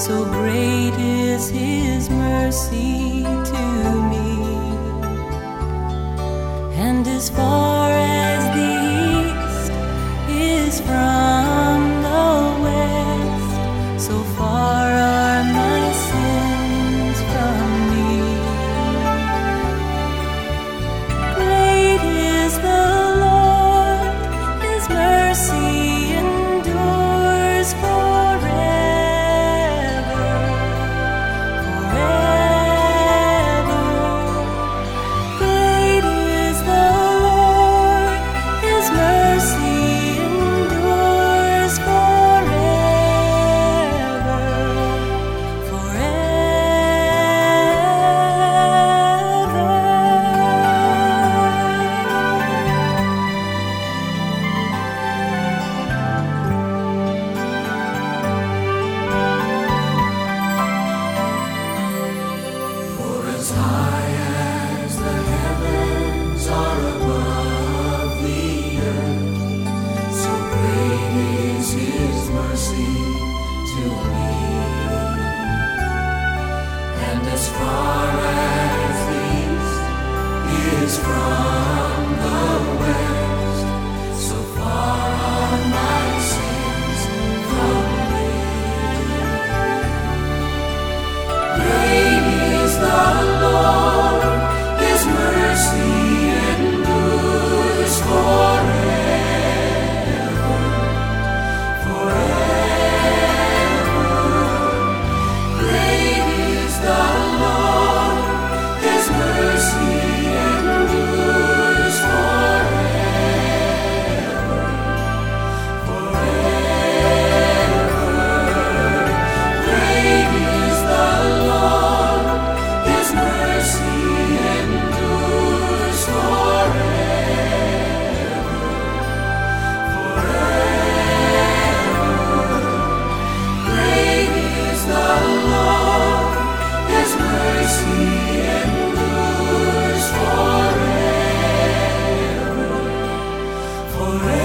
So great is his mercy to me. And as far as the east is from the west, so far are my sins from me. Great is the Lord, his mercy endures forever, forever. Great is the Lord, his mercy endures forever, For as high as the heavens are above the earth, so great is his mercy to me. And as far as the east is from the west, so far are my sins from me. Great is the Lord, his mercy endures forever, forever. Great is the Lord, his mercy endures forever, forever. Great is the Lord, his mercy endures forever, forever. Great is the Lord, his mercy endures forever, forever.